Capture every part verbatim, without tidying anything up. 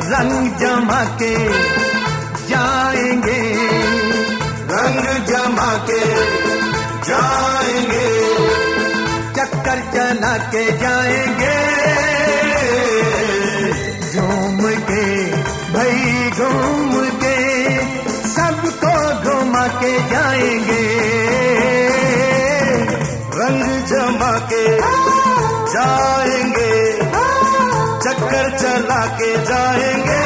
रंग जमा के जाएंगे, रंग जमा के जाएंगे, चक्कर चला के जाएंगे, झूम के भाई घूम के सबको घुमा के जाएंगे, रंग जमा के जाएंगे, चक्कर चला के जाएंगे,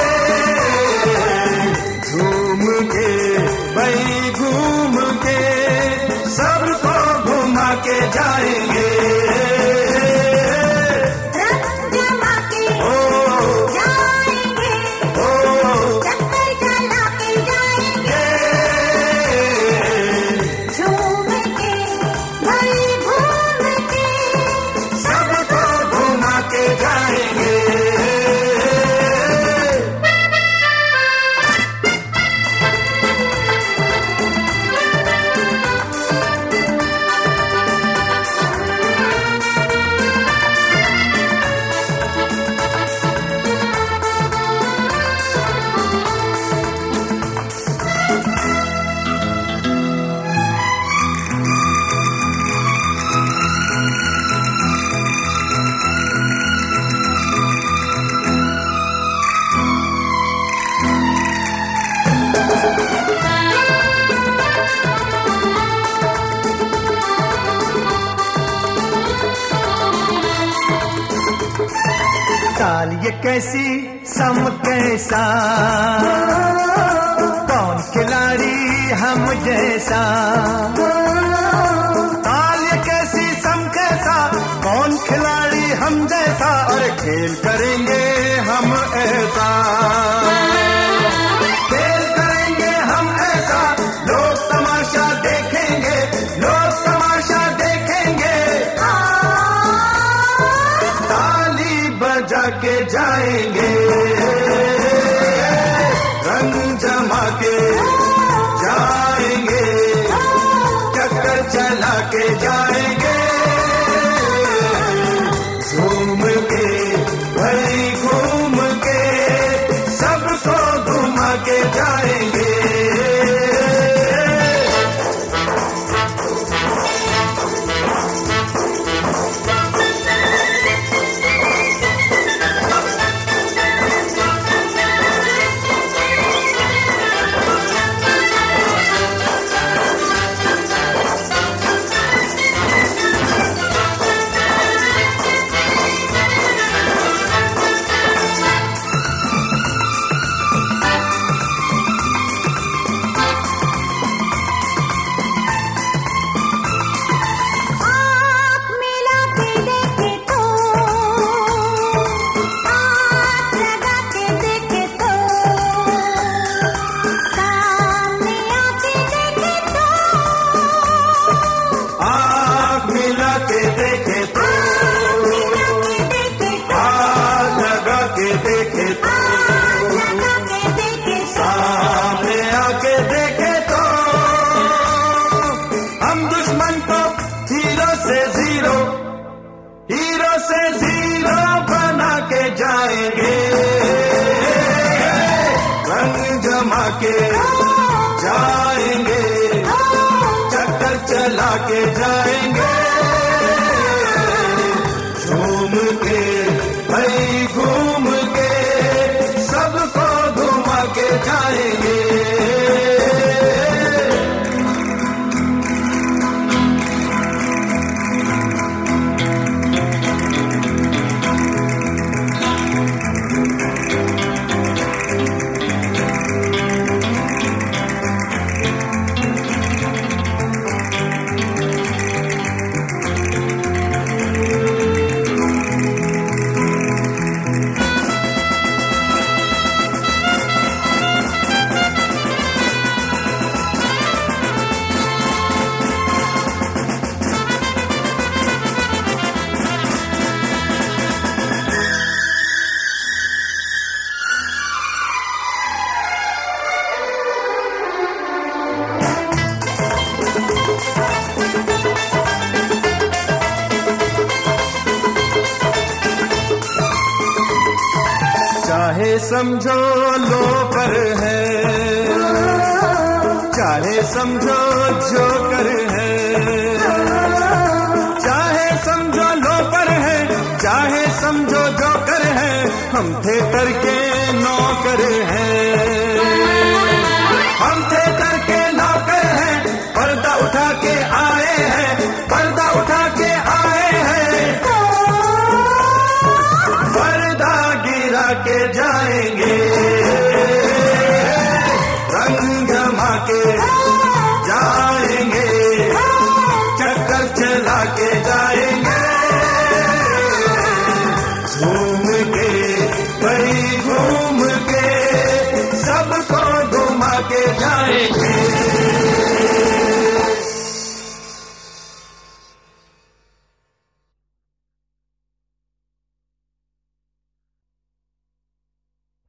घूम के भाई घूम के सबको घुमा के जाएंगे, रंग जमा के जाएंगे, चक्कर चला के जाएंगे, झूम के भाई घूम के सबको घुमा के जाएंगे। साल ये कैसी सम कैसा, कौन खिलाड़ी हम जैसा, साल ये कैसी सम कैसा, कौन खिलाड़ी हम जैसा, अरे खेल करेंगे हम ऐसा, खेल करेंगे हम ऐसा, लोग तमाशा देखेंगे, लोग तमाशा देखेंगे, ताली बजा के जाएंगे, रंग जमा के जाएंगे, चक्कर चला के जाएंगे, घूम के भाई घूम के सबको घुमा के जाएंगे, आँख मिला के देखे तो, आँख लगा के देखे तो, सामने आके देखे तो, आँख मिला के देखे तो, आँख लगा के देखे तो, आँख लगा के देखे तो, आँख लगा के देखे तो, सामने आके देखे तो, हम दुश्मन को हीरो से जीरो, हीरो से जीरो बना के जाएंगे, रंग जमा के जाएंगे, चक्कर चला के जाएंगे, झूम के भाई घूम के सबको घुमा के जाएंगे। चाहे समझो लोफर है, चाहे समझो जोकर है, चाहे समझो लोफर है, चाहे समझो जोकर है, हम थिएटर के नौकर हैं, हम थिएटर के नौकर हैं, पर्दा उठा के आए हैं, पर्दा उठा के आए हैं, पर्दा गिरा के जाएंगे, रंग जमा के